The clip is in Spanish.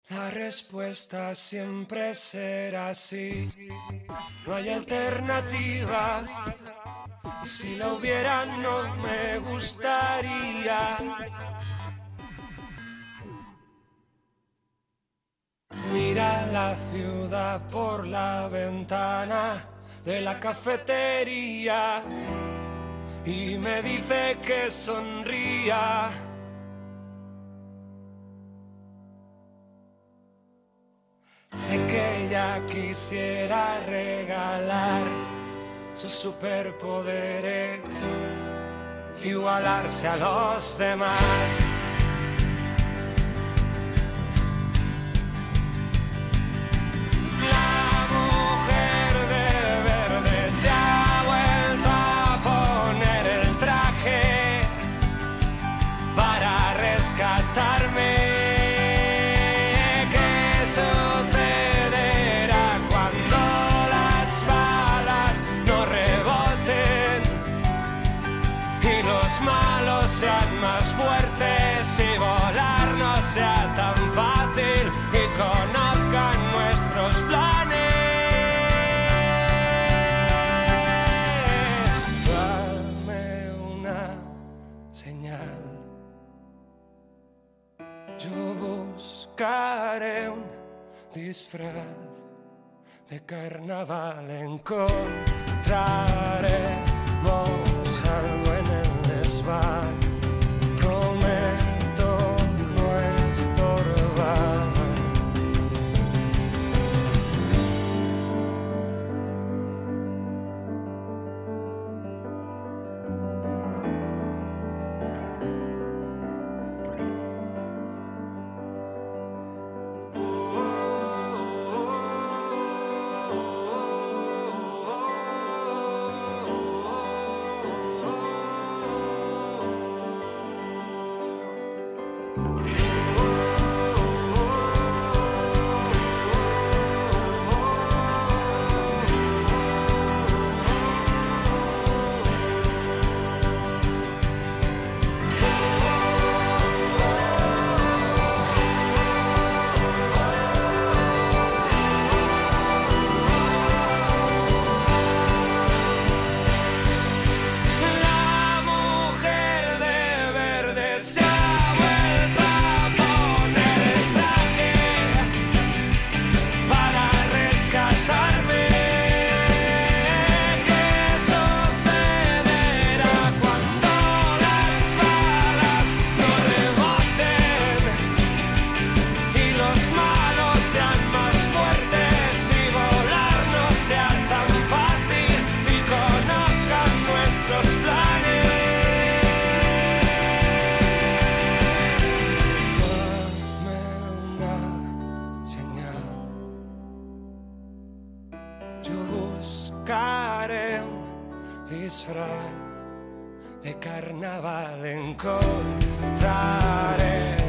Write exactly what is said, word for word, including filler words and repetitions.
La respuesta siempre será sí. No hay alternativa. Si la hubiera no me gustaría. Mira la ciudad por la ventana de la cafetería y me dice que sonría. Sé que ella quisiera regalar sus superpoderes, igualarse a los demás. La mujer de verde se ha vuelto a poner el traje para rescatarme. ¿Qué sucederá cuando las balas no reboten y los malos sean más fuertes y volar no sea tan fácil y conozcan nuestros planes? Dame una señal. Yo buscaré un disfraz de carnaval. Encontraremos algo en el desván. Prometo no estorbar. Buscaré un disfraz de carnaval. Encontraré